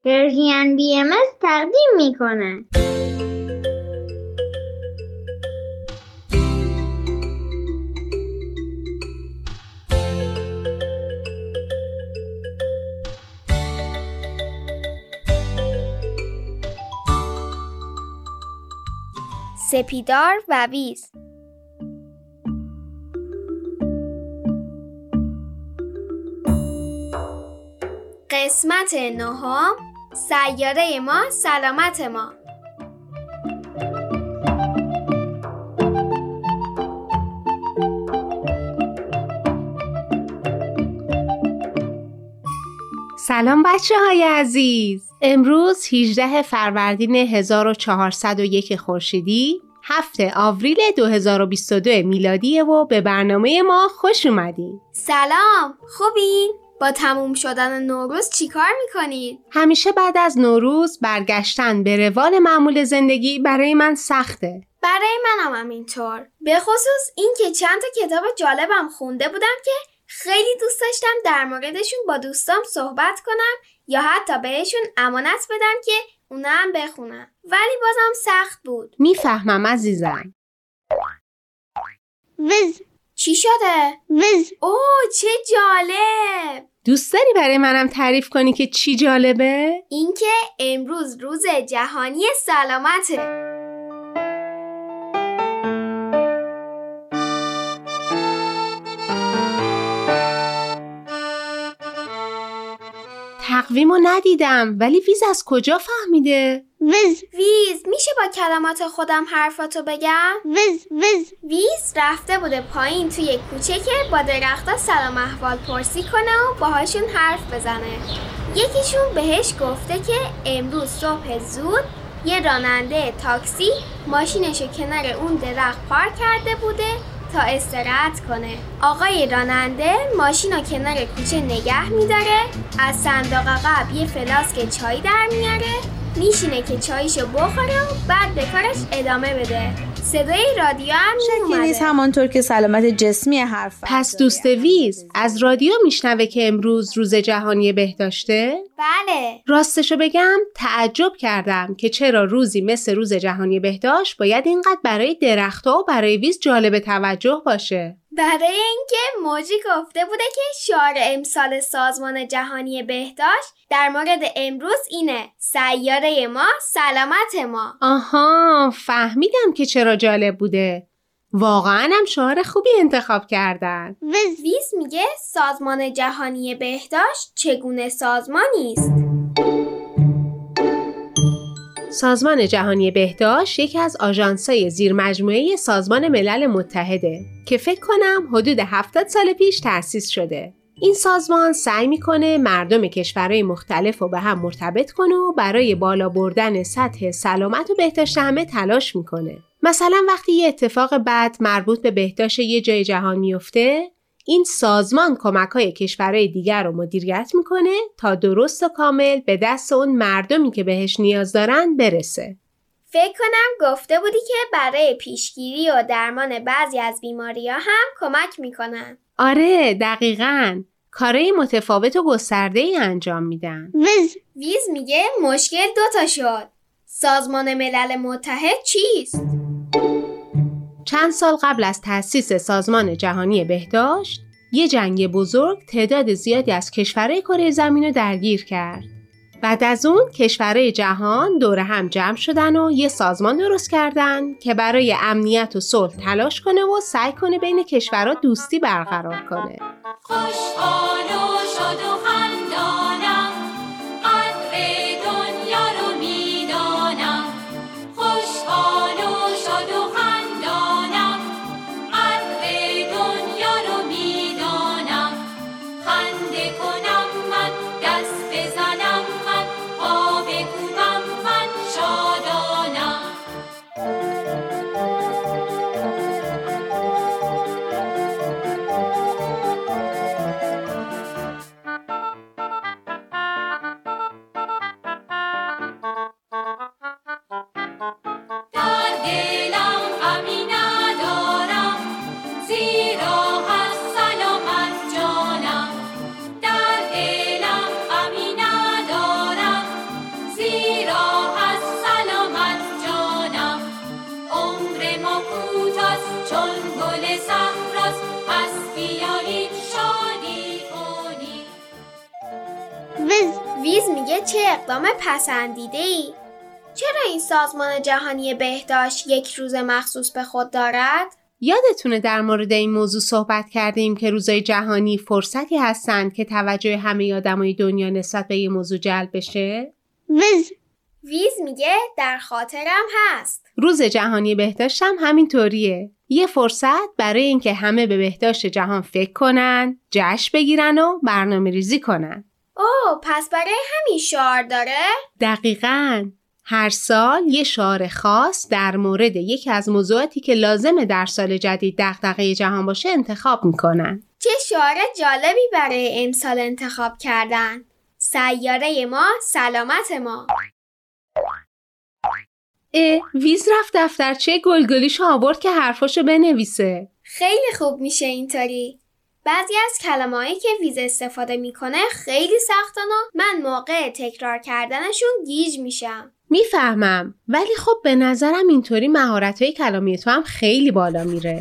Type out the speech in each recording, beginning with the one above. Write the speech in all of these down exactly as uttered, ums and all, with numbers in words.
پرژین بی ام اس تقدیم میکنه. سپیدار و ویز. قسمت نهم، سیاره ما سلامت ما. سلام بچه های عزیز. امروز هجدهم فروردین هزار و چهارصد و یک خورشیدی، هفتم آوریل دو هزار و بیست و دو میلادیه و به برنامه ما خوش اومدین. سلام، خوبین؟ با تموم شدن نوروز چی کار میکنید؟ همیشه بعد از نوروز برگشتن به روال معمول زندگی برای من سخته. برای منم همینطور. به خصوص این که چند تا کتاب جالبم خونده بودم که خیلی دوست داشتم در موردشون با دوستام صحبت کنم یا حتی بهشون امانت بدم که اونا هم بخونم، ولی بازم سخت بود. میفهمم عزیزم. وز. چی شده؟ وز. اوه چه جالب. دوست داری برای منم تعریف کنی که چی جالبه؟ اینکه امروز روز جهانی سلامته. تقویمو ندیدم، ولی ویز از کجا فهمیده؟ وز. ویز میشه با کلمات خودم حرفاتو بگم؟ وز. وز. ویز رفته بوده پایین توی کوچه که با درختا سلام احوال پرسی کنه و باهاشون حرف بزنه. یکیشون بهش گفته که امروز صبح زود یه راننده تاکسی ماشینشو کنار اون درخت پارک کرده بوده تا استراحت کنه. آقای راننده ماشینو کنار کوچه نگه میداره، از صندوق عقب یه فلاسک چای در میاره، میشینه که چایشو بخوره و بعد به کارش ادامه بده. صدای رادیو هم میومده. شکلی همانطور که سلامت جسمی حرف. پس دوست ویز از رادیو میشنوه که امروز روز جهانی بهداشته؟ بله. راستشو بگم تعجب کردم که چرا روزی مثل روز جهانی بهداشت باید اینقدر برای درخت‌ها و برای ویز جالب توجه باشه. برای اینکه موجی گفته بوده که شعار امسال سازمان جهانی بهداشت در مورد امروز اینه: سیاره ما سلامت ما. آها، فهمیدم که چرا جالب بوده. واقعا هم شعار خوبی انتخاب کردن. وز. ویز میگه سازمان جهانی بهداشت چگونه سازمانی است؟ سازمان جهانی بهداشت یکی از آژانس‌های زیرمجموعه سازمان ملل متحده که فکر کنم حدود هفتاد سال پیش تأسیس شده. این سازمان سعی میکنه مردم کشورهای مختلف رو به هم مرتبط کنه و برای بالا بردن سطح سلامت و بهداشت همه تلاش میکنه. مثلا وقتی یه اتفاق بد مربوط به بهداشت یه جای جهان میفته، این سازمان کمک‌های کشورهای دیگر رو مدیریت میکنه تا درست و کامل به دست اون مردمی که بهش نیاز دارن برسه. فکر کنم گفته بودی که برای پیشگیری و درمان بعضی از بیماری‌ها هم کمک میکنن. آره دقیقاً. کارهای متفاوت و گسترده‌ای انجام میدن. وز. ویز میگه مشکل دوتا شد. سازمان ملل متحد چیست؟ چند سال قبل از تأسیس سازمان جهانی بهداشت، یه جنگ بزرگ تعداد زیادی از کشورهای کره زمین رو درگیر کرد. بعد از اون کشورهای جهان دور هم جمع شدن و یه سازمان درست کردن که برای امنیت و صلح تلاش کنه و سعی کنه بین کشورها دوستی برقرار کنه. خوشحال و شاد و خندانم، قدر دنیا رو میدانم. خوشحال و شاد و خندانم، قدر دنیا رو میدانم. خنده کنم من، دست بزنم من، پا بکوبم من، شادانم. ویز میگه چه اقدام پسندیده‌ای؟ چرا این سازمان جهانی بهداشت یک روز مخصوص به خود دارد؟ یادتونه در مورد این موضوع صحبت کردیم که روزهای جهانی فرصتی هستند که توجه همه آدمای دنیا نسبت به یه موضوع جلب بشه؟ ویز. ویز میگه در خاطرم هست. روز جهانی بهداشت هم همین طوریه. یه فرصت برای اینکه همه به بهداشت جهان فکر کنن، جشن بگیرن و برنامه ریزی کنن. اوه، پس برای همین شعار داره؟ دقیقاً. هر سال یه شعار خاص در مورد یکی از موضوعاتی که لازمه در سال جدید دغدغه جهان باشه انتخاب میکنن. چه شعار جالبی برای امسال انتخاب کردن. سیاره ما، سلامت ما. اه، ویز رفت دفترچه گلگلیشو آورد که حرفاشو بنویسه. خیلی خوب میشه اینطوری. بعضی از کلمه‌هایی که ویز استفاده میکنه خیلی سختن و من موقع تکرار کردنشون گیج میشم. میفهمم، ولی خب به نظرم اینطوری مهارت‌های کلامی تو هم خیلی بالا میره.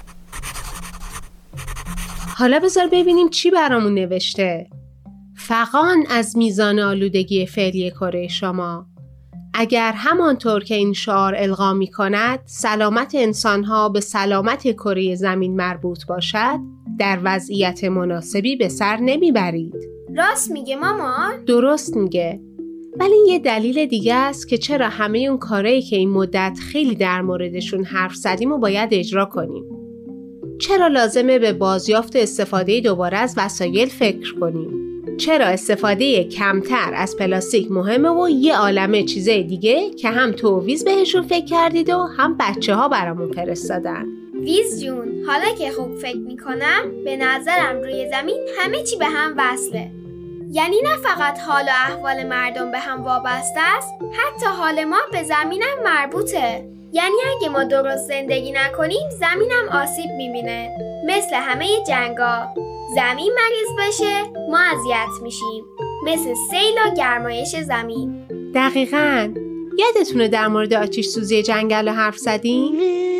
حالا بذار ببینیم چی برامون نوشته. فغان از میزان آلودگی فعلی کره شما. اگر همانطور که این شعار القا می کند سلامت انسانها به سلامت کره زمین مربوط باشد، در وضعیت مناسبی به سر نمی برید. راست میگه مامان؟ درست میگه. ولی یه دلیل دیگه است که چرا همه اون کارهایی که این مدت خیلی در موردشون حرف زدیم و باید اجرا کنیم. چرا لازمه به بازیافت استفاده دوباره از وسایل فکر کنیم. چرا استفاده کمتر از پلاستیک مهمه و یه عالمه چیزای دیگه که هم تو ویز بهشون فکر کردید و هم بچه ها برامون فرستادن. ویز جون، حالا که خوب فکر میکنم به نظرم روی زمین همه چی به هم وصله. یعنی نه فقط حال و احوال مردم به هم وابسته است، حتی حال ما به زمینم مربوطه. یعنی اگه ما درست زندگی نکنیم زمینم آسیب میبینه. مثل همه جنگا، زمین مریض بشه ما اذیت میشیم، مثل سیل و گرمایش زمین. دقیقاً. یادتونه در مورد آتش سوزی جنگل حرف زدیم؟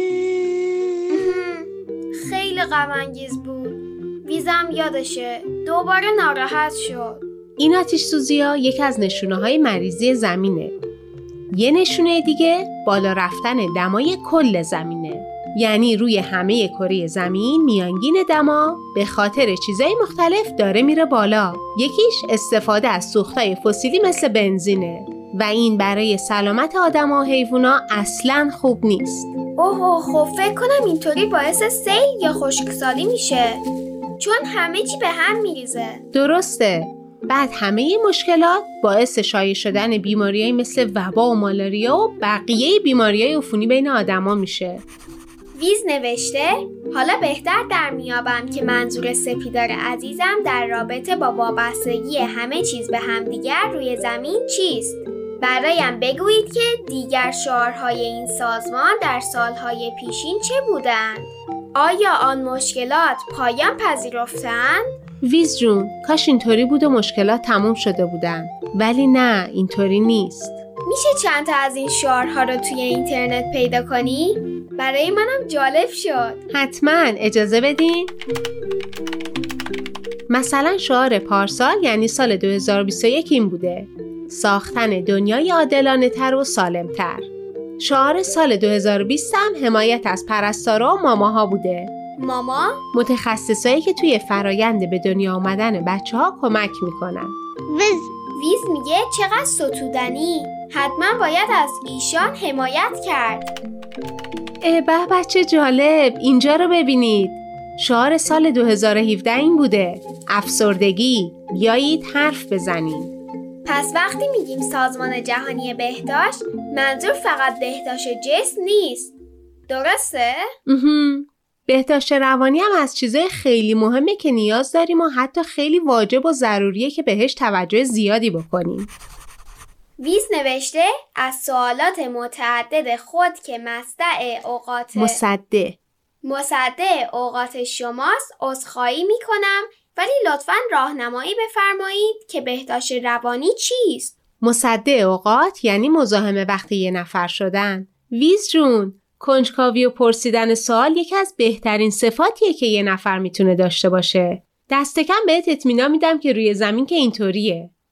خیلی غم انگیز بود. ویزم یادشه دوباره ناراحت شد. این آتش سوزی ها یکی از نشونه های مریضی زمینه. یه نشونه دیگه بالا رفتن دمای کل زمینه. یعنی روی همه کره زمین میانگین دما به خاطر چیزای مختلف داره میره بالا. یکیش استفاده از سوختای فسیلی مثل بنزینه و این برای سلامت آدم و حیوونا اصلاً خوب نیست. اوه، خب فکر کنم اینطوری باعث سیل یا خشکسالی میشه، چون همه چی به هم میریزه. درسته. بعد همه این مشکلات باعث شایع شدن بیماریایی مثل وبا و مالاریا و بقیه بیماریای عفونی بین آدما میشه. ویز نوشته حالا بهتر در میابم که منظور سپیدار عزیزم در رابطه با وابستگی همه چیز به همدیگر روی زمین چیست. برایم بگویید که دیگر شعارهای این سازمان در سالهای پیشین چه بودند؟ آیا آن مشکلات پایان پذیرفتند؟ ویز جون، کاش اینطوری بود و مشکلات تموم شده بودن. ولی نه، اینطوری نیست. میشه چند تا از این شعارها رو توی اینترنت پیدا کنی؟ برای منم جالب شد. حتما، اجازه بدین. مثلا شعار پارسال یعنی سال دو هزار و بیست و یک این بوده: ساختن دنیای عادلانه تر و سالم تر. شعار سال دو هزار و بیست هم حمایت از پرستارا و ماماها بوده. ماما؟ متخصصایی که توی فرایند به دنیا آمدن بچه ها کمک میکنن. ویز. ویز میگه چقدر ستودنی. حتما باید از ایشان حمایت کرد. اه به بچه جالب، اینجا رو ببینید. شعار سال دو هزار و هفده این بوده: افسردگی، بیایید حرف بزنیم. پس وقتی میگیم سازمان جهانی بهداشت، منظور فقط بهداشت جسم نیست. درسته؟ اهم. بهداشت روانی هم از چیزای خیلی مهمه که نیاز داریم و حتی خیلی واجب و ضروریه که بهش توجه زیادی بکنیم. ویز نوشته از سوالات متعدد خود که مصدع اوقات مصدع مصدع اوقات شماست عذرخواهی میکنم، ولی لطفاً راهنمایی بفرمایید که بهداشت روانی چیست؟ مصدع اوقات یعنی مزاحم وقت یه نفر شدن. ویز جون، کنجکاوی و پرسیدن سوال یکی از بهترین صفاتیه که یه نفر میتونه داشته باشه. دست کم بهت اطمینان میدم که روی زمین که اینطوریه.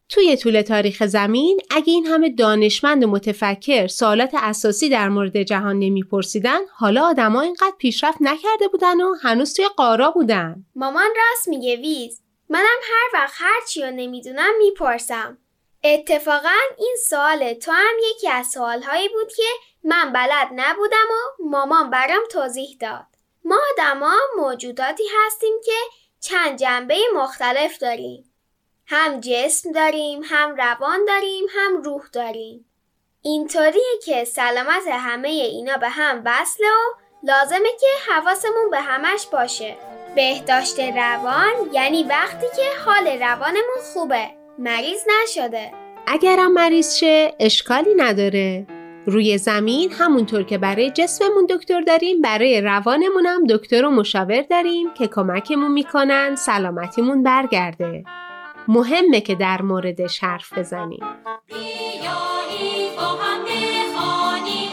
توی طول تاریخ زمین اگه این همه دانشمند و متفکر سوالات اساسی در مورد جهان نمیپرسیدن، حالا آدما اینقدر پیشرفت نکرده بودن و هنوز توی قارا بودن. مامان راست میگه ویز. منم هر وقت هر چی رو نمیدونم میپرسم. اتفاقا این سوال تو هم یکی از سوالهایی بود که من بلد نبودم و مامان برام توضیح داد. ما آدما موجوداتی هستیم که چند جنبه مختلف داریم. هم جسم داریم، هم روان داریم، هم روح داریم. اینطوریه که سلامت همه اینا به هم وصله و لازمه که حواسمون به همش باشه. بهداشت روان یعنی وقتی که حال روانمون خوبه، مریض نشده. اگرم مریض شه اشکالی نداره. روی زمین همونطور که برای جسممون دکتر داریم، برای روانمون هم دکتر و مشاور داریم که کمکمون میکنن سلامتیمون برگرده. مهمه که در موردش حرف بزنیم. بیایید با هم بخوانیم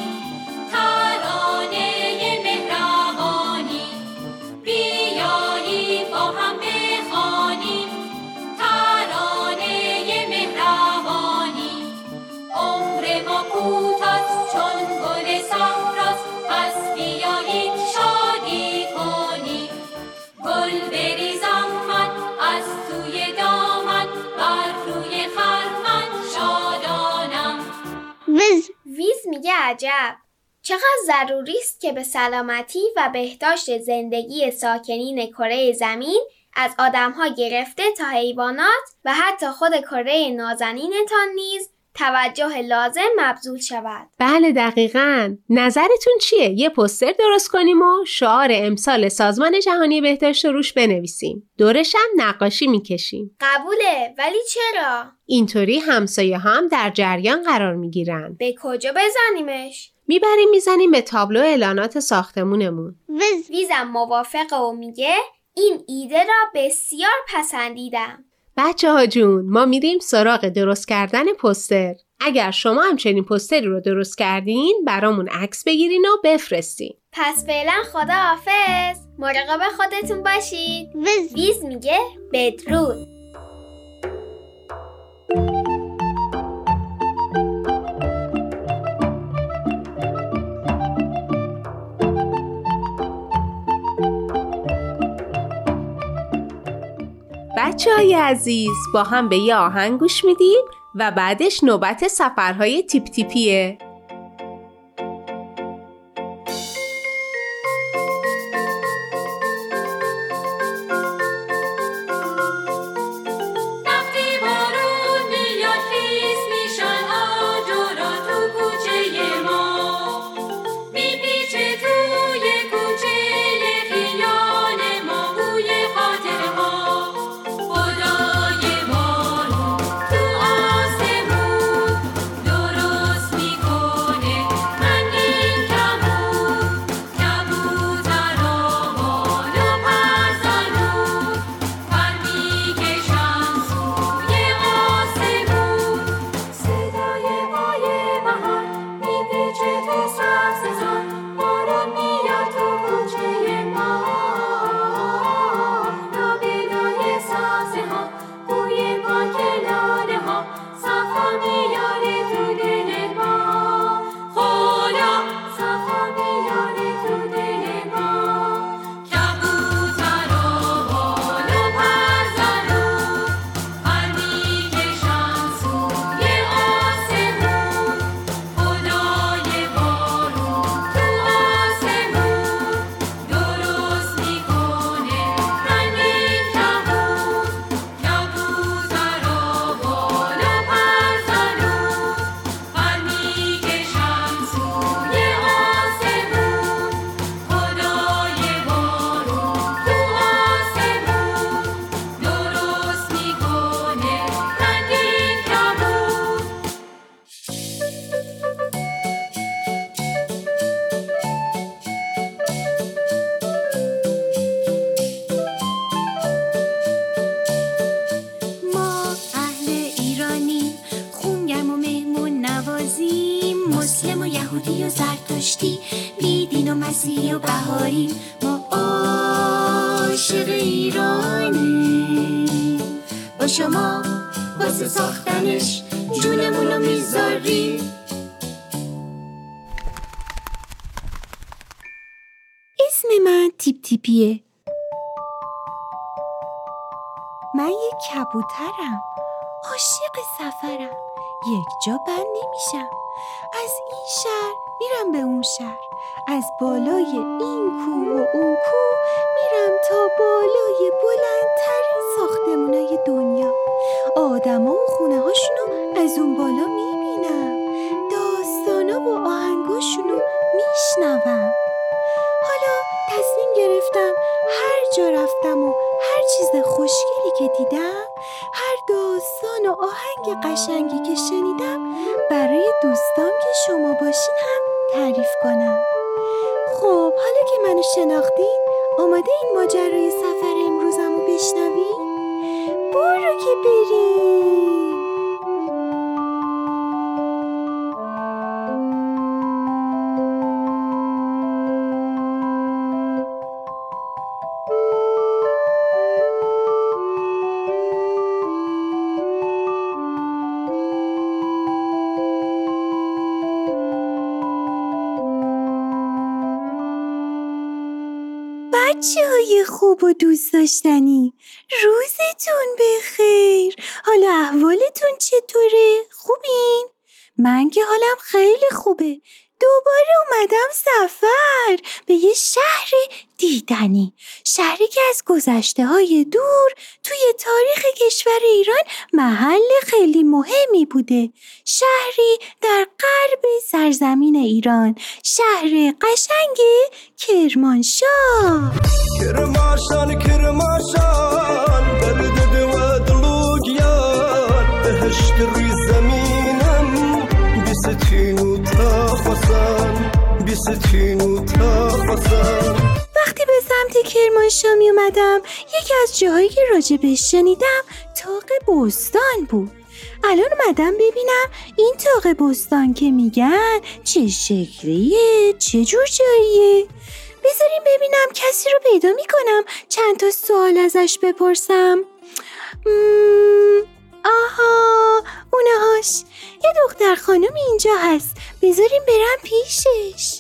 ترانه مهربانی، بیایید با هم بخوانیم ترانه مهربانی. عمر ما کوتاست چون گل صحراست، پس بیایید شادی کنیم. گل بریزم من از توی دامن، بر روی خرمن شادانم. ویز ویز میگه عجب، چقدر ضروری است که به سلامتی و بهداشت زندگی ساکنین کره زمین از آدم‌ها گرفته تا حیوانات و حتی خود کره نازنینتان نیز توجه لازم مبذول شود. بله دقیقاً. نظرتون چیه؟ یه پوستر درست کنیم و شعار امسال سازمان جهانی بهداشت رو روش بنویسیم. دورش هم نقاشی میکشیم. قبوله، ولی چرا؟ اینطوری همسایه هم در جریان قرار میگیرن. به کجا بزنیمش؟ میبریم میزنیم به تابلو اعلانات ساختمونمون. ویز ویزم موافقه و میگه این ایده را بسیار پسندیدم. بچه ها جون، ما میریم سراغ درست کردن پوستر. اگر شما همچنین پوستری رو درست کردین، برامون عکس بگیرین و بفرستین. پس فعلا خداحافظ. مراقب خودتون باشید. ویز ویز میگه بدرود. بچه های عزیز، با هم به یه آهنگ گوش میدیم و بعدش نوبت سفرهای تیپ تیپیه. یهودی و زرتشتی، بیدین و مسیحی و بهاری، ما عاشق ایرانی. با شما واسه ساختنش جونمونو میذاریم. اسم من تیپ تیپیه. من یک کبوترم، عاشق سفرم، یک جا بند نمیشم. از این شهر میرم به اون شهر، از بالای این کوه و اون کوه میرم تا بالای بلندترین ساختمونای دنیا. آدما و خونه هاشونو از اون بالا میبینم، داستانا و آهنگاشونو میشنوم. حالا تصمیم گرفتم هر جا رفتم و هر چیز خوشگلی که دیدم، هر داستان و آهنگ قشنگی که شنیدم، برای دوستام که شما باشین هم تعریف کنم. خب حالا که منو شناختین، آماده این ماجرای سفر امروزمو بشنوین؟ برو که بریم. بچه های خوب و دوست داشتنی، روزتون بخیر. حالا احوالتون چطوره؟ خوبین؟ من که حالم خیلی خوبه. دوباره اومدم سفر به یه شهر دیدنی، شهری که از گذشته های دور توی تاریخ کشور ایران محل خیلی مهمی بوده. شهری در غرب سرزمین ایران، شهر قشنگ کرمانشاه. کرمانشان کرمانشان درد و دلوگیان بهشت روی زمینم بیستین و تافسان بیستین و تافسان. وقتی به سمت کرمانشاه می اومدم، یکی از جاهایی که راجع بهش شنیدم طاق بستان بود. الان اومدم ببینم این طاق بستان که میگن چه شکلیه، چه جور جاییه. بذاریم ببینم کسی رو پیدا میکنم چند تا سوال ازش بپرسم. مم... آها، اونهاش. یه دختر خانم اینجا هست، بذاریم برم پیشش.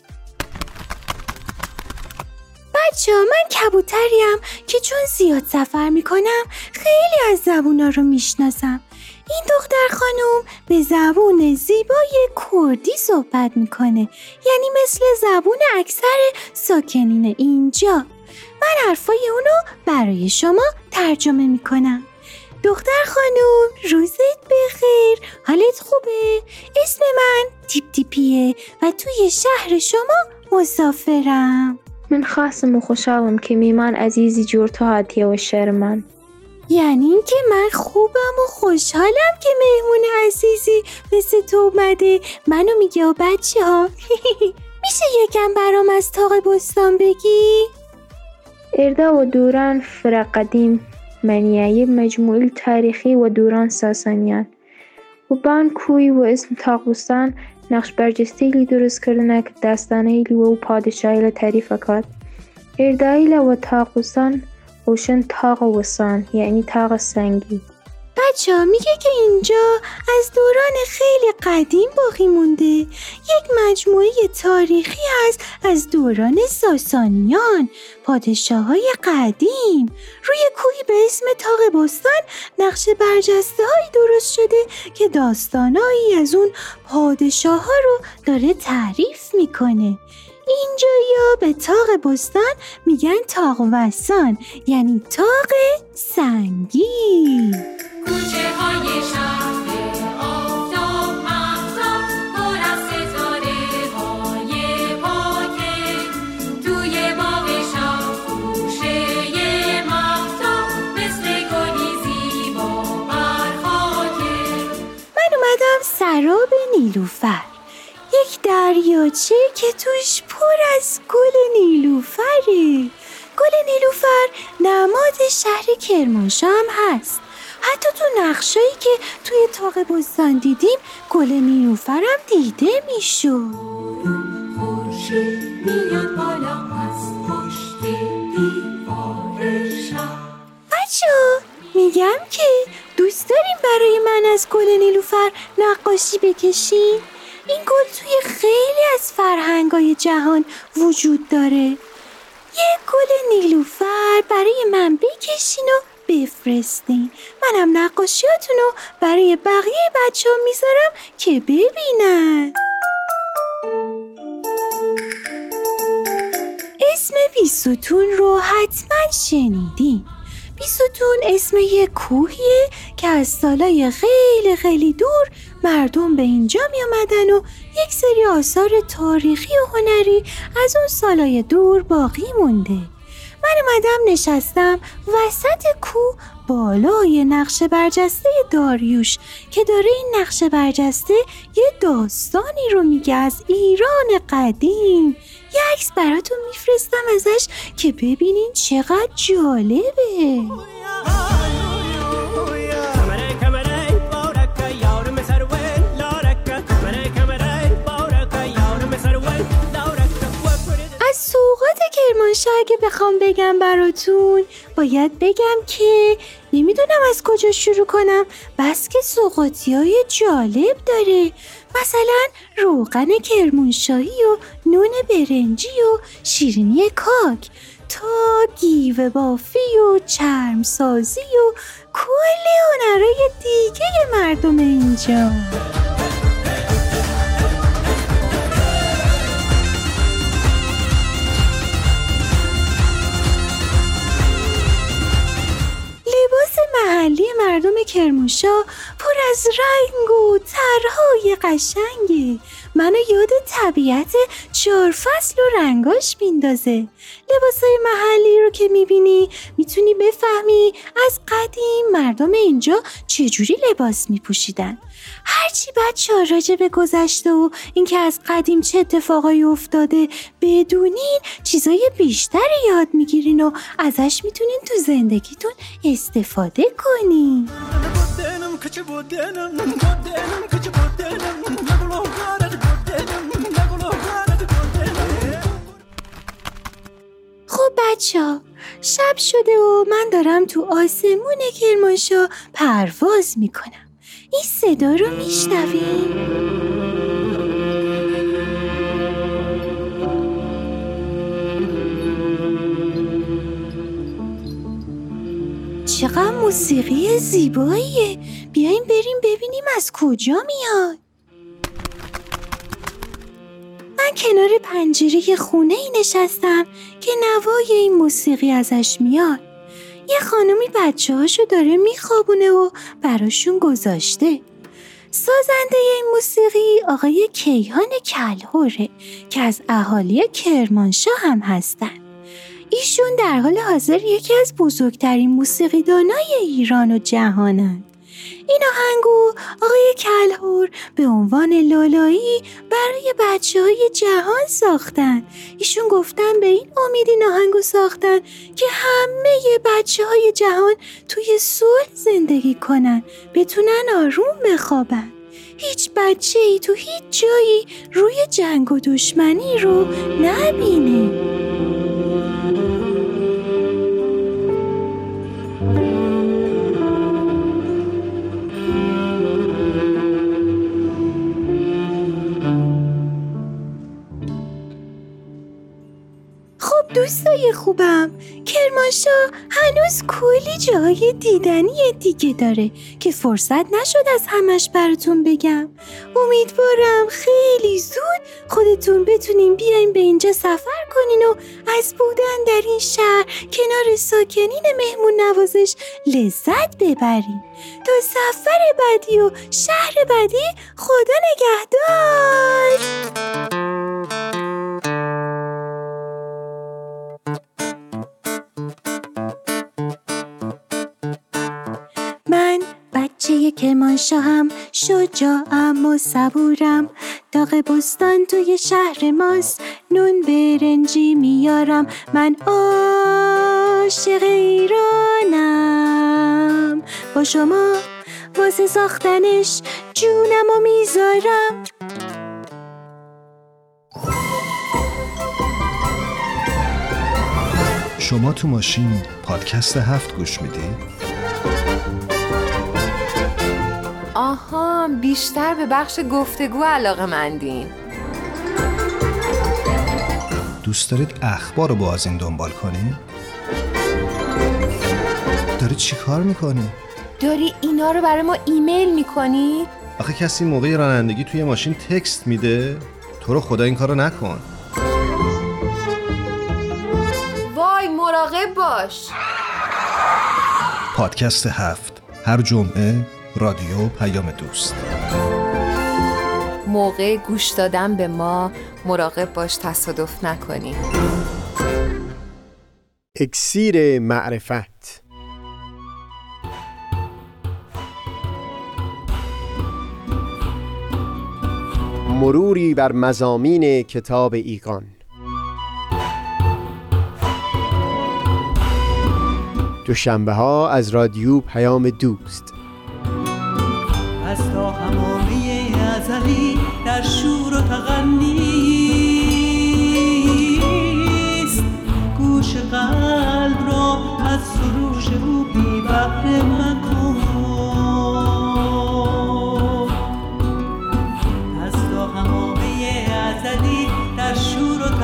بچه ها، من کبوتریم که چون زیاد سفر میکنم خیلی از زبونا رو میشناسم. این دختر خانم به زبون زیبای کردی صحبت میکنه، یعنی مثل زبون اکثر ساکنین اینجا. من حرفای اونو برای شما ترجمه میکنم. دختر خانم، روزت بخیر، حالت خوبه؟ اسم من تیپ تیپیه و توی شهر شما مسافرم. من خاصم و خوشحالم که میمان عزیزی جور تو هاتیه و شهر من. یعنی این که من خوبم و خوشحالم که مهمون عزیزی مثل تو اومده. منو میگه و بچه ها. میشه یکم برام از طاق بستان بگی؟ ارده و دوران فرق قدیم منیه مجموعه تاریخی و دوران ساسانیان و بان کوی و اسم طاق بستان نقش برجسته‌ای درست کردن که داستانه‌ای و پادشاهی تعریف کرد. ارده و طاق بستان اوشن طاق وسان، یعنی طاق سنگی. بچه ها میگه که اینجا از دوران خیلی قدیم باقی مونده. یک مجموعه تاریخی هست از دوران ساسانیان، پادشاه های قدیم. روی کوهی به اسم طاق بستان نقش برجسته هایی درست شده که داستانهایی از اون پادشاه ها رو داره تعریف میکنه. اینجا یا به طاق بستان میگن طاق وسان، یعنی طاق سنگی. کوچه های شهر آفتاب مهتاب پر از ستاره های پاکه، توی باغ شب گوشه مهتاب مثل گلی زیبا بر خاکه. من اومدم سراب نیلوفر، یک دریاچه که توش پر از گل نیلوفره. گل نیلوفر نماد شهر کرمانشاه هم هست. حتی تو نقشایی که توی طاق بستان دیدیم گل نیلوفر هم دیده میشد. خورشید میاد بالا از پشت دیوار شب. بچه‌ها، میگم که دوست داریم برای من از گل نیلوفر نقاشی بکشین؟ این گل توی خیلی از فرهنگای جهان وجود داره. یه گل نیلوفر برای من بکشین و بفرستین. منم نقاشیاتون رو برای بقیه بچه ها میذارم که ببینن. اسم بیستون رو حتما شنیدین. بیستون اسم یه کوهیه که از سالای خیلی خیلی دور مردم به اینجا می آمدن و یک سری آثار تاریخی و هنری از اون سالای دور باقی مونده. من اومدم نشستم وسط کوه بالای نقشه برجسته داریوش که داره این نقشه برجسته یه داستانی رو میگه از ایران قدیم. یه عکس براتون میفرستم ازش که ببینین چقدر جالبه. از سوغات کرمانشاه اگه بخوام بگم براتون باید بگم که نمیدونم از کجا شروع کنم، بس که سوغاتی‌های جالب داره. مثلا روغن کرمانشاهی و نون برنجی و شیرینی کاک تا گیوه بافی و چرم سازی و کلی هنرهای دیگه مردم اینجا. لباس محلی مردم کرمانشاه پر از رنگ و طرح‌های قشنگه. منو یاد طبیعت چهار فصل و رنگاش میندازه. لباسای محلی رو که میبینی میتونی بفهمی از قدیم مردم اینجا چجوری لباس میپوشیدن. هرچی بچه ها راجع به گذشته و اینکه از قدیم چه اتفاقایی افتاده بدونین چیزای بیشتری یاد میگیرین و ازش میتونین تو زندگیتون استفاده کنین. خب بچه ها شب شده و من دارم تو آسمون کرمانشاه پرواز میکنم. این صدا رو میشنویم؟ چقدر موسیقی زیباییه. بیاین بریم ببینیم از کجا میاد. من کنار پنجره خونه ای نشستم که نوای این موسیقی ازش میاد. یه خانومی بچه هاشو داره میخوابونه و براشون گذاشته. سازنده این موسیقی آقای کیهان کلهوره که از اهالی کرمانشاه هم هستن. ایشون در حال حاضر یکی از بزرگترین موسیقیدانای ایران و جهانن. این آهنگو آقای کلهور به عنوان لالایی برای بچه های جهان ساختن. ایشون گفتن به این امید این آهنگو ساختن که همه بچه های جهان توی صلح زندگی کنن، بتونن آروم بخوابن. هیچ بچه ای تو هیچ جایی روی جنگ و دشمنی رو نبینه. دوستای خوبم، کرمانشاه هنوز کلی جای دیدنی دیگه داره که فرصت نشد از همش براتون بگم. امیدوارم خیلی زود خودتون بتونین بیاین به اینجا سفر کنین و از بودن در این شهر کنار ساکنین مهمون نوازش لذت ببرین. تا سفر بعدی و شهر بعدی، خدا نگهدار. بچه کرمانشاهم، شجاعم و صبورم، داغ بستان توی شهر ماست، نون برنجی میارم، من عاشق ایرانم، با شما واسه ساختنش جونم و میذارم. شما تو ماشین پادکست هفت گوش میدی؟ هم بیشتر به بخش گفتگو علاقه‌مندین. دوست دارید اخبار رو بازین دنبال کنی؟ داری چی کار میکنی؟ داری اینا رو برای ما ایمیل میکنی؟ آخه کسی موقع رانندگی توی ماشین تکست میده؟ تو رو خدا این کارو نکن. وای مراقب باش. پادکست هفت، هر جمعه رادیو پیام دوست. موقع گوش دادن به ما مراقب باش تصادف نکنی. اکسیر معرفت. مروری بر مضامین کتاب ایقان. دوشنبه ها از رادیو پیام دوست. از تا همامه ازلی در شور و تغنیست، گوش قلب را از سروش او بی بهره مکن. از تا همامه ازلی در شور و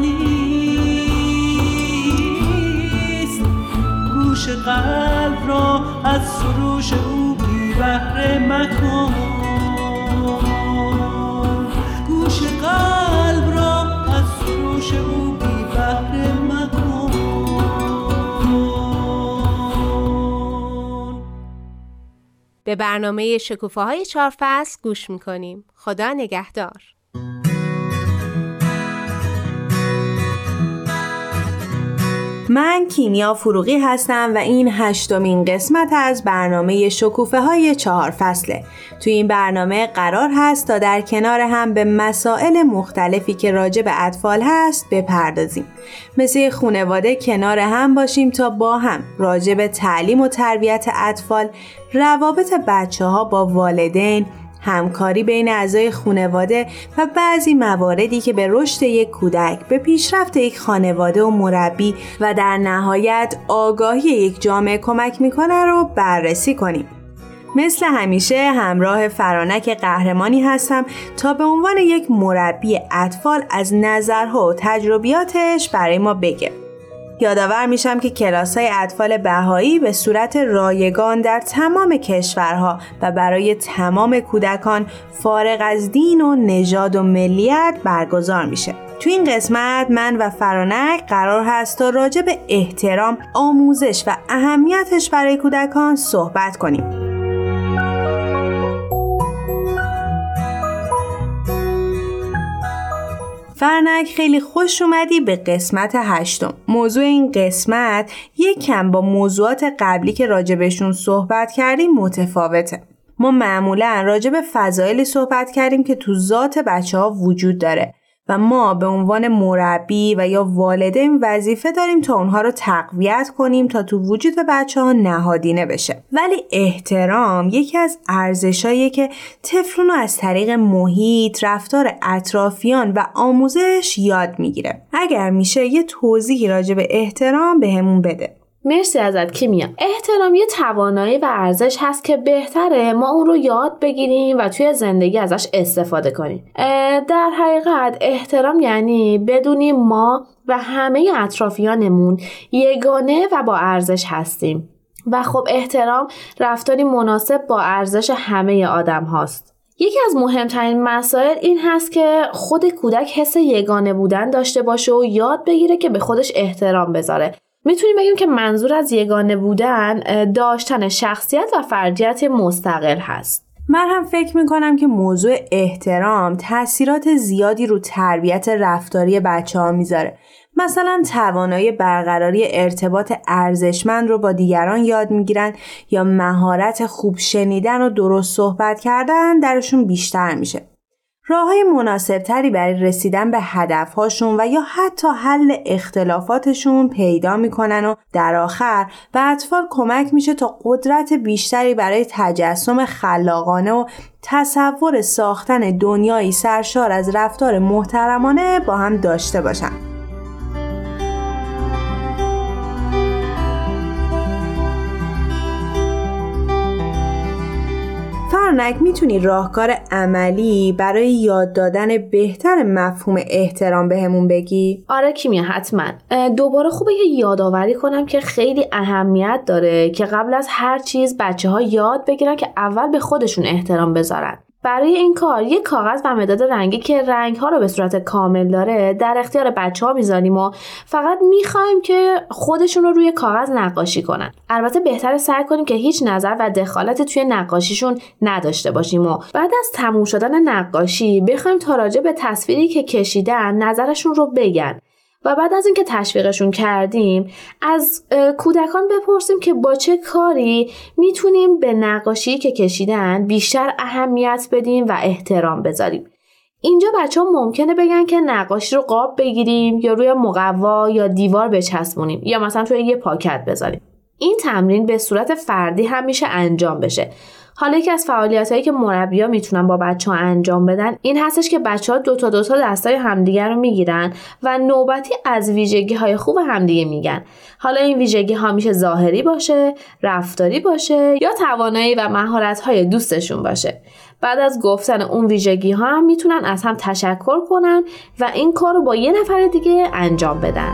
تغنیست، گوش قلب را از سروش او بی بهره مکن. گوش قلب را از سروش او بی بهره مکن. به برنامه شکوفه های چهار فصل گوش میکنیم. خدا نگهدار. من کیمیا فروغی هستم و این هشتمین قسمت از برنامه شکوفه های چهار فصله. توی این برنامه قرار هست تا در کنار هم به مسائل مختلفی که راجع به اطفال هست بپردازیم. مثل خانواده کنار هم باشیم تا با هم راجع به تعلیم و تربیت اطفال، روابط بچه ها با والدین، همکاری بین اعضای خانواده و بعضی مواردی که به رشد یک کودک، به پیشرفت یک خانواده و مربی و در نهایت آگاهی یک جامعه کمک میکنه رو بررسی کنیم. مثل همیشه همراه فرانک قهرمانی هستم تا به عنوان یک مربی اطفال از نظرها و تجربیاتش برای ما بگه. یادآور میشم که کلاس‌های اطفال بهایی به صورت رایگان در تمام کشورها و برای تمام کودکان فارغ از دین و نژاد و ملیت برگزار میشه. تو این قسمت من و فرانک قرار هست تا راجع به احترام، آموزش و اهمیتش برای کودکان صحبت کنیم. فرانک خیلی خوش اومدی به قسمت هشتم. موضوع این قسمت یک کم با موضوعات قبلی که راجبشون صحبت کردیم متفاوته. ما معمولاً راجب فضایلی صحبت کردیم که تو ذات بچه ها وجود داره و ما به عنوان مربی و یا والدین وظیفه داریم تا اونها رو تقویت کنیم تا تو وجود بچه ها نهادینه بشه. ولی احترام یکی از ارزشاییه که طفلون رو از طریق محیط، رفتار اطرافیان و آموزش یاد میگیره. اگر میشه یه توضیحی راجع به احترام بهمون بده. مرسی ازت کیمیا. احترام یه توانایی و ارزش هست که بهتره ما اون رو یاد بگیریم و توی زندگی ازش استفاده کنیم. در حقیقت احترام یعنی بدونیم ما و همه اطرافیانمون یگانه و با ارزش هستیم و خب احترام رفتاری مناسب با ارزش همه آدم هاست. یکی از مهمترین مسائل این هست که خود کودک حس یگانه بودن داشته باشه و یاد بگیره که به خودش احترام بذاره. میتونیم بگیم که منظور از یگانه بودن داشتن شخصیت و فردیت مستقل هست. من هم فکر میکنم که موضوع احترام تأثیرات زیادی رو تربیت رفتاری بچه ها میذاره. مثلا توانایی برقراری ارتباط ارزشمند رو با دیگران یاد میگیرن یا مهارت خوب شنیدن و درست صحبت کردن درشون بیشتر میشه. راه‌های مناسبتری برای رسیدن به هدف‌هاشون و یا حتی حل اختلافاتشون پیدا میکنن و در آخر به اطفال کمک میشه تا قدرت بیشتری برای تجسم خلاقانه و تصور ساختن دنیایی سرشار از رفتار محترمانه با هم داشته باشن. فرنک میتونی راهکار عملی برای یاد دادن بهتر مفهوم احترام بهمون بگی؟ آره کیمیا حتما. دوباره خوبه یه یادآوری کنم که خیلی اهمیت داره که قبل از هر چیز بچه ها یاد بگیرن که اول به خودشون احترام بذارن. برای این کار یک کاغذ و مداد رنگی که رنگ‌ها رو به صورت کامل داره در اختیار بچه‌ها میذاریم و فقط می‌خوایم که خودشون رو روی کاغذ نقاشی کنن. البته بهتره سعی کنیم که هیچ نظر و دخالتی توی نقاشیشون نداشته باشیم و بعد از تموم شدن نقاشی بخوایم تا راجع به تصویری که کشیدن نظرشون رو بگن. و بعد از اینکه تشویقشون کردیم از کودکان بپرسیم که با چه کاری میتونیم به نقاشی که کشیدن بیشتر اهمیت بدیم و احترام بذاریم. اینجا بچه ها ممکنه بگن که نقاشی رو قاب بگیریم یا روی مقوا یا دیوار بچسبونیم یا مثلا توی یه پاکت بذاریم. این تمرین به صورت فردی هم میشه انجام بشه. حالا یکی از فعالیتایی که مربی‌ها میتونن با بچه‌ها انجام بدن این هستش که بچه‌ها دو تا دو تا دستای همدیگر رو میگیرن و نوبتی از ویژگی‌های خوب همدیگه میگن. حالا این ویژگی‌ها میشه ظاهری باشه، رفتاری باشه یا توانایی و مهارت‌های دوستشون باشه. بعد از گفتن اون ویژگی‌ها هم میتونن از هم تشکر کنن و این کار رو با یه نفر دیگه انجام بدن.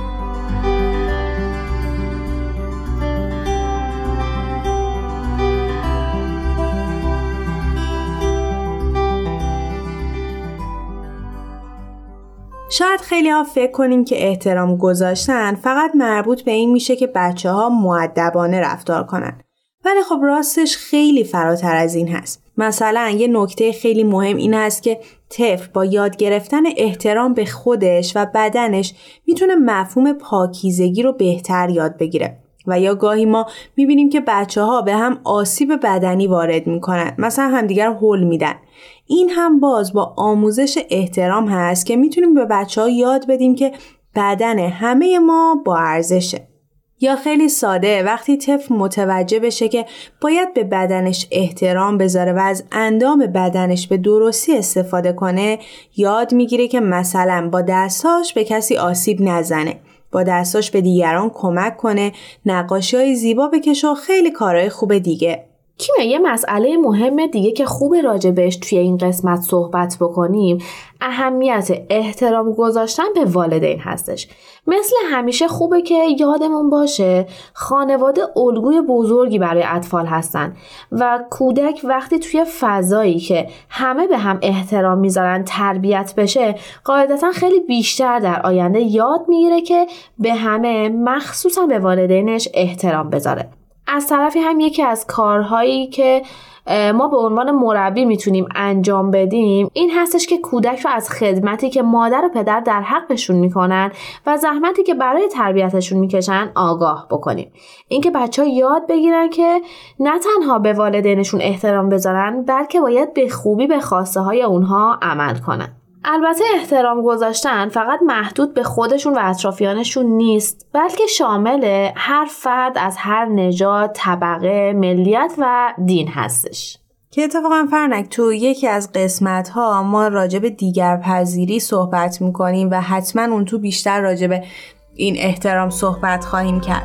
شاید خیلی ها فکر کنیم که احترام گذاشتن فقط مربوط به این میشه که بچه ها مؤدبانه رفتار کنن. ولی خب راستش خیلی فراتر از این هست. مثلا یه نکته خیلی مهم این هست که طفل با یاد گرفتن احترام به خودش و بدنش میتونه مفهوم پاکیزگی رو بهتر یاد بگیره. و یا گاهی ما میبینیم که بچه ها به هم آسیب بدنی وارد میکنن، مثلا همدیگر هول میدن. این هم باز با آموزش احترام هست که میتونیم به بچه ها یاد بدیم که بدن همه ما با ارزشه. یا خیلی ساده وقتی طفل متوجه بشه که باید به بدنش احترام بذاره و از اندام بدنش به درستی استفاده کنه، یاد میگیره که مثلا با دستاش به کسی آسیب نزنه، با دستاش به دیگران کمک کنه، نقاشی‌های زیبا بکشه و خیلی کارهای خوب دیگه. کیمیا یه مسئله مهم دیگه که خوب راجع بهش توی این قسمت صحبت بکنیم اهمیت احترام گذاشتن به والدین هستش. مثل همیشه خوبه که یادمون باشه خانواده الگوی بزرگی برای اطفال هستن و کودک وقتی توی فضایی که همه به هم احترام میذارن تربیت بشه قاعدتا خیلی بیشتر در آینده یاد میگیره که به همه مخصوصا به والدینش احترام بذاره. از طرفی هم یکی از کارهایی که ما به عنوان مربی میتونیم انجام بدیم این هستش که کودک رو از خدمتی که مادر و پدر در حقشون میکنن و زحمتی که برای تربیتشون میکشن آگاه بکنیم. اینکه بچه‌ها یاد بگیرن که نه تنها به والدینشون احترام بذارن بلکه باید به خوبی به خواسته های اونها عمل کنن. البته احترام گذاشتن فقط محدود به خودشون و اطرافیانشون نیست بلکه شامل هر فرد از هر نژاد، طبقه، ملیت و دین هستش. که اتفاقا فرنک تو یکی از قسمت ها ما راجع به دیگر پذیری صحبت میکنیم و حتما اون تو بیشتر راجع به این احترام صحبت خواهیم کرد.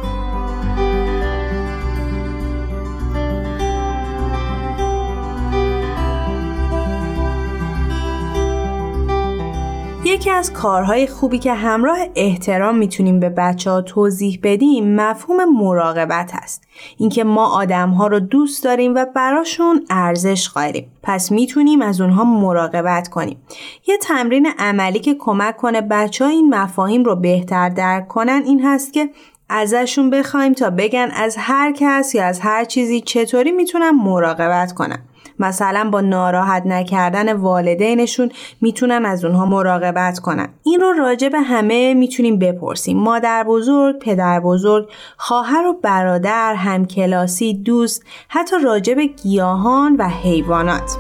یکی از کارهای خوبی که همراه احترام میتونیم به بچه ها توضیح بدیم مفهوم مراقبت هست. اینکه ما آدم ها رو دوست داریم و براشون ارزش قائلیم. پس میتونیم از اونها مراقبت کنیم. یه تمرین عملی که کمک کنه بچه ها این مفاهیم رو بهتر درک کنن این هست که ازشون بخوایم تا بگن از هر کس یا از هر چیزی چطوری میتونن مراقبت کنن. مثلا با ناراحت نکردن والدینشون میتونن از اونها مراقبت کنن. این رو راجع به همه میتونیم بپرسیم. مادر بزرگ، پدر بزرگ، خواهر و برادر، همکلاسی، دوست، حتی راجع به گیاهان و حیوانات.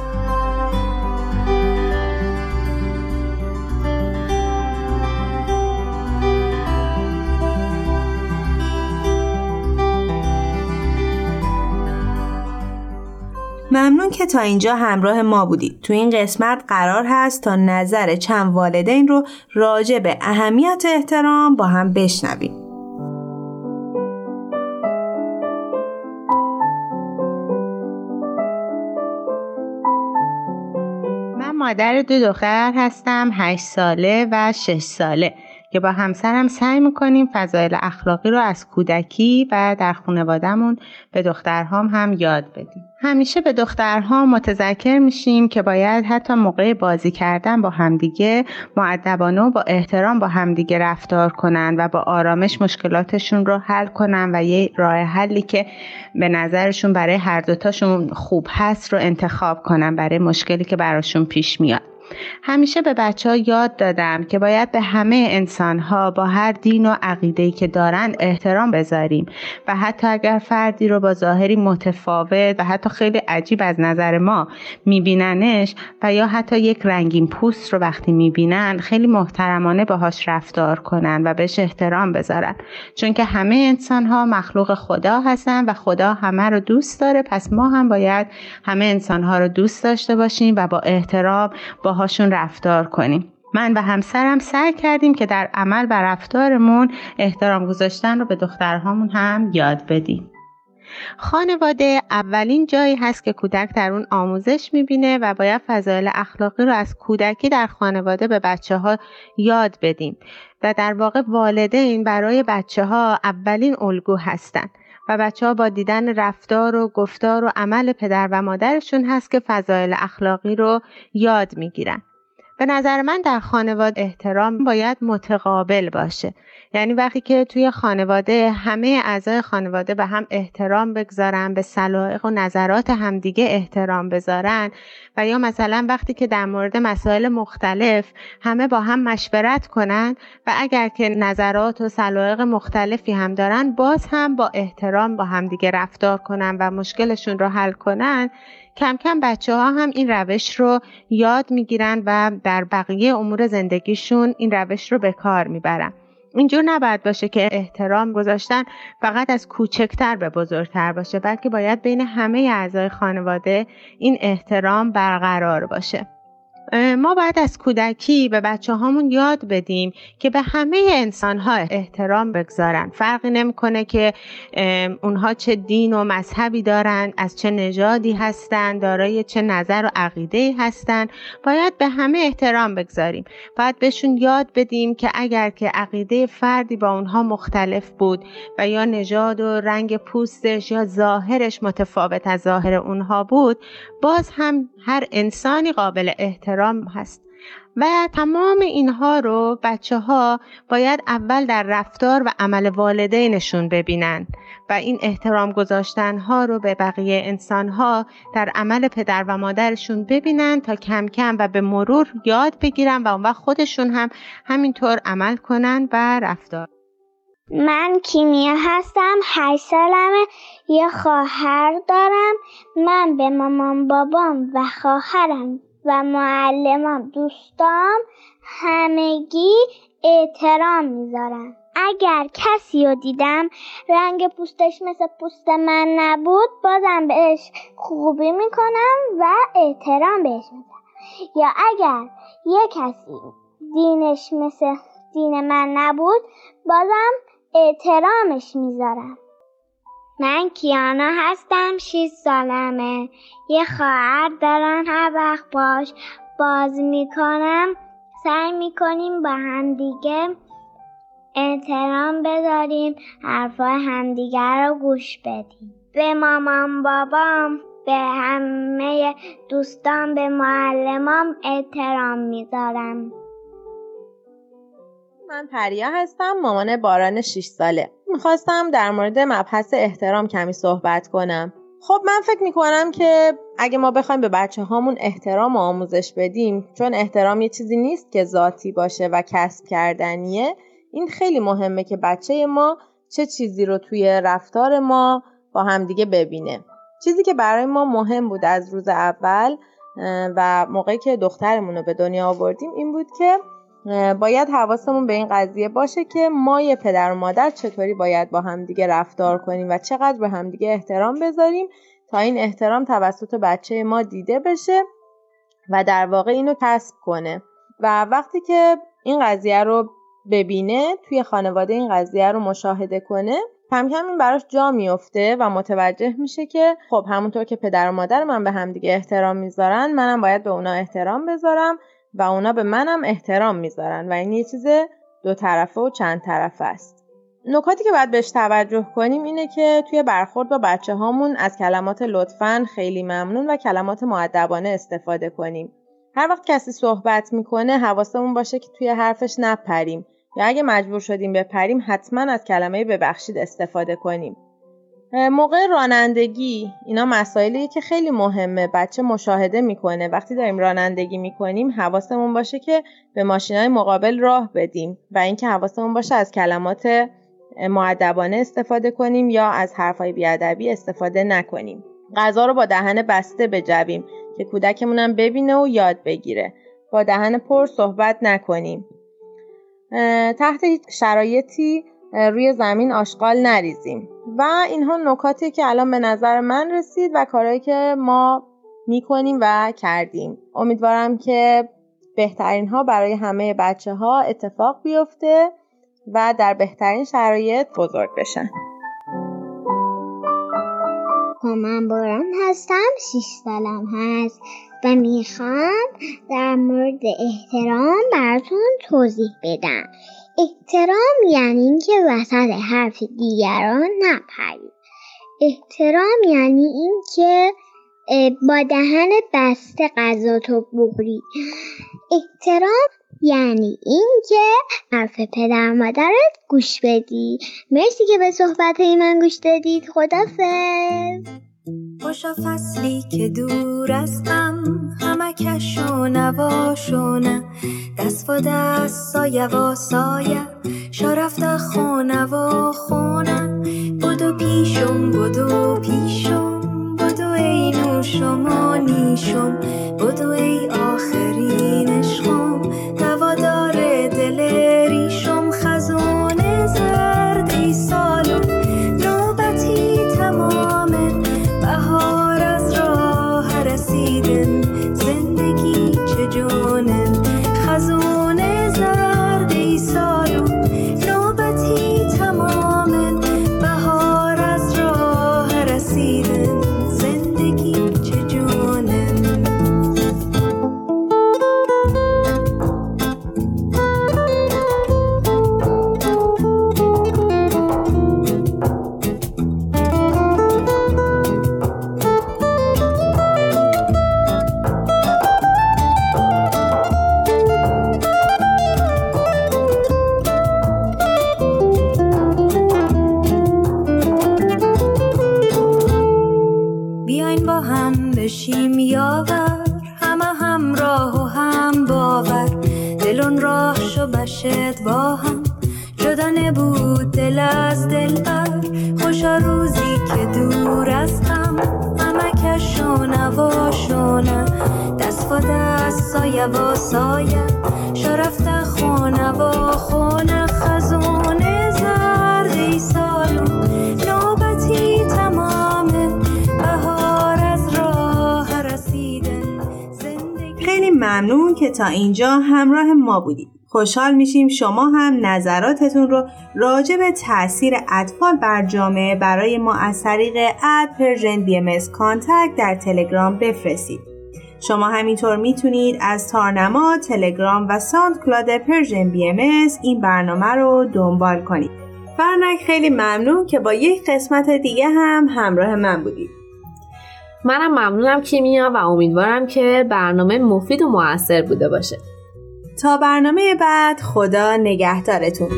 ممنون که تا اینجا همراه ما بودید. تو این قسمت قرار هست تا نظر چند والدین رو راجع به اهمیت احترام با هم بشنویم. مادر دو دختر هستم، هشت ساله و شش ساله که با همسرم سعی میکنیم فضایل اخلاقی رو از کودکی و در خانواده‌مون به دخترهام هم یاد بدیم. همیشه به دخترها متذکر میشیم که باید حتی موقع بازی کردن با همدیگه مؤدبانه و با احترام با همدیگه رفتار کنن و با آرامش مشکلاتشون رو حل کنن و یه راه حلی که به نظرشون برای هر دوتاشون خوب هست رو انتخاب کنن برای مشکلی که براشون پیش میاد. همیشه به بچه ها یاد دادم که باید به همه انسان ها با هر دین و عقیده‌ای که دارن احترام بذاریم و حتی اگر فردی رو با ظاهری متفاوت و حتی خیلی عجیب از نظر ما میبیننش و یا حتی یک رنگین پوست رو وقتی میبینن خیلی محترمانه باهاش رفتار کنن و بهش احترام بذارن، چون که همه انسان ها مخلوق خدا هستن و خدا همه رو دوست داره. پس ما هم باید همه انسان ها رو دوست داشته باشیم و با احترام با هاشون رفتار کنیم. من و همسرم سعی کردیم که در عمل و رفتارمون احترام گذاشتن رو به دخترهامون هم یاد بدیم. خانواده اولین جایی هست که کودک در اون آموزش میبینه و باید فضایل اخلاقی رو از کودکی در خانواده به بچه ها یاد بدیم و در واقع والدین برای بچه ها اولین الگو هستن و بچه ها با دیدن رفتار و گفتار و عمل پدر و مادرشون هست که فضایل اخلاقی رو یاد میگیرن. به نظر من در خانواده احترام باید متقابل باشه. یعنی وقتی که توی خانواده همه اعضای خانواده به هم احترام بگذارن، به سلایق و نظرات همدیگه احترام بذارن و یا مثلا وقتی که در مورد مسائل مختلف همه با هم مشورت کنن و اگر که نظرات و سلایق مختلفی هم دارن باز هم با احترام با همدیگه رفتار کنن و مشکلشون رو حل کنن، کم کم بچه ها هم این روش رو یاد میگیرن و در بقیه امور زندگیشون این روش رو به کار میبرن. اینجور نباید باشه که احترام گذاشتن فقط از کوچکتر به بزرگتر باشه، بلکه باید بین همه اعضای خانواده این احترام برقرار باشه. ما باید از کودکی به بچه هامون یاد بدیم که به همه انسان ها احترام بگذارن. فرقی نمیکنه که اونها چه دین و مذهبی دارن، از چه نژادی هستن، دارای چه نظر و عقیده‌ای هستن، باید به همه احترام بگذاریم. باید بهشون یاد بدیم که اگر که عقیده فردی با اونها مختلف بود و یا نژاد و رنگ پوستش یا ظاهرش متفاوت از ظاهر اونها بود، باز هم هر انسانی قابل احترام هست و تمام اینها رو بچه ها باید اول در رفتار و عمل والدینشون ببینن و این احترام گذاشتن ها رو به بقیه انسان ها در عمل پدر و مادرشون ببینن تا کم کم و به مرور یاد بگیرن و اون وقت خودشون هم همینطور عمل کنن و رفتار. من کیمیا هستم، هشت سالمه، یه خواهر دارم. من به مامان بابام و خواهرم و معلمام دوستام همگی احترام میذارم. اگر کسی رو دیدم رنگ پوستش مثل پوست من نبود بازم بهش خوبی میکنم و احترام بهش میذارم. یا اگر یه کسی دینش مثل دین من نبود بازم احترامش میذارم. من کیانا هستم، شش سالمه، یه خواهر دارم. هر وقت باش باز میکنم سعی میکنیم با همدیگه احترام بذاریم، حرفای همدیگه رو گوش بدیم. به مامان بابام، به همه دوستان، به معلمام احترام میذارم. من پریا هستم، مامان باران شش ساله. میخواستم در مورد مبحث احترام کمی صحبت کنم. خب من فکر میکنم که اگه ما بخوایم به بچه هامون احترام و آموزش بدیم، چون احترام یه چیزی نیست که ذاتی باشه و کسب کردنیه، این خیلی مهمه که بچه ما چه چیزی رو توی رفتار ما با همدیگه ببینه. چیزی که برای ما مهم بود از روز اول و موقعی که دخترمون رو به دنیا آوردیم این بود که باید حواسمون به این قضیه باشه که ما یه پدر و مادر چطوری باید با همدیگه رفتار کنیم و چقدر به همدیگه احترام بذاریم تا این احترام توسط بچه ما دیده بشه و در واقع اینو کسب کنه. و وقتی که این قضیه رو ببینه، توی خانواده این قضیه رو مشاهده کنه، کم کم این براش جا میفته و متوجه میشه که خب همونطور که پدر و مادر من به هم دیگه احترام میذارن، منم باید به اونا احترام بذارم و اونا به منم احترام میذارن و این یه چیز دو طرفه و چند طرفه است. نکاتی که باید بهش توجه کنیم اینه که توی برخورد با بچه هامون از کلمات لطفاً، خیلی ممنون و کلمات مؤدبانه استفاده کنیم. هر وقت کسی صحبت میکنه حواسمون باشه که توی حرفش نپریم یا اگه مجبور شدیم بپریم حتما از کلمه ببخشید استفاده کنیم. موقع رانندگی اینا مسائلیه که خیلی مهمه، بچه مشاهده میکنه. وقتی داریم رانندگی میکنیم حواسمون باشه که به ماشینای مقابل راه بدیم و اینکه حواسمون باشه از کلمات مؤدبانه استفاده کنیم یا از حرفای بیادبی استفاده نکنیم. غذا رو با دهن بسته بجویم که کودکمونم ببینه و یاد بگیره. با دهن پر صحبت نکنیم. تحت هیچ شرایطی روی زمین آشغال نریزیم و اینها نکاتی که الان به نظر من رسید و کارهایی که ما میکنیم و کردیم. امیدوارم که بهترین ها برای همه بچه ها اتفاق بیفته و در بهترین شرایط بزرگ بشن. من باران هستم، شیش سالم هست و میخوام در مورد احترام براتون توضیح بدم. احترام یعنی اینکه وسط حرف دیگران نپرید. احترام یعنی اینکه با دهن بسته غذاتو بخوری. احترام یعنی اینکه حرف پدر مادرت گوش بدی. مرسی که به صحبتهای من گوش دادید. خدافظ. خوشا فصلی که دور از غم، همه کشو نواشونه، دست و دست سایه و سایه، شرفت خونه و خونه. بدو پیشم بدو پیشم، بدو ای نوشم و نیشم، بدو ای آخرین عشقم، دوادار دل ریشم. خزونه زرد ای سالم، نوبتی تمامه، بهار از راه رسیدن، زندگی چه جونن. خزونه زرد ای سالم، نوبتی تمامه، بهار از راه رسیدن، زندگی چه جونن. بیاین با هم بشیم یاور، همه همراه و هم باور، دلون راه شو بشد با هم، جدا نبود دل از دلبر. خوشا روزی که دور از غم، همه کشو نواشونه، دست و دست سایه و سایه، شرفت خونه و خونه. خزونه زرد ای سالم، نوبتی تمامه، بهار از راه رسیدن، زندگی. خیلی ممنون که تا اینجا همراه ما بودید. خوشحال میشیم شما هم نظراتتون رو راجع به تأثیر اطفال بر جامعه برای ما از طریق ات پرژن بی ام اس کانتکت در تلگرام بفرستید. شما همینطور میتونید از تارنما، تلگرام و ساوند کلاد پرژن بی ام اس این برنامه رو دنبال کنید. فرنک خیلی ممنون که با یک قسمت دیگه هم همراه من بودید. منم ممنونم کیمیا و امیدوارم که برنامه مفید و مؤثر بوده باشه. تا برنامه بعد، خدا نگهدارتون.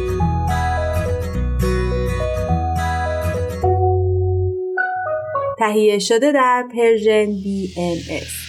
تهیه شده در پرژن بی ام اس.